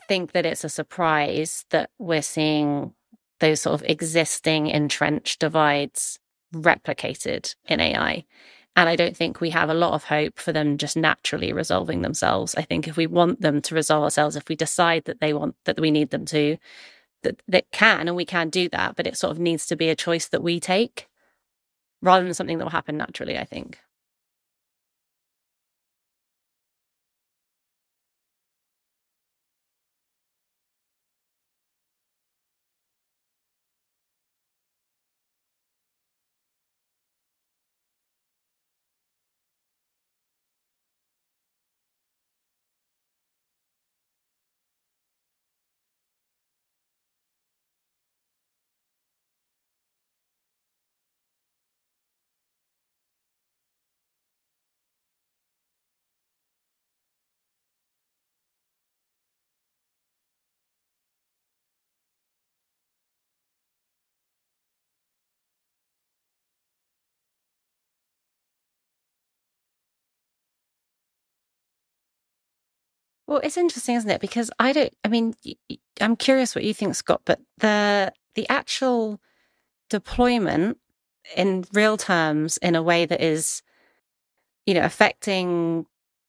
think that it's a surprise that we're seeing those sort of existing entrenched divides replicated in AI. And I don't think we have a lot of hope for them just naturally resolving themselves. I think if we want them to resolve ourselves, if we decide that we need them to, that can, and we can do that, but it sort of needs to be a choice that we take rather than something that will happen naturally, I think. Well, it's interesting, isn't it? Because I mean, I'm curious what you think, Scott, but the actual deployment in real terms in a way that is, affecting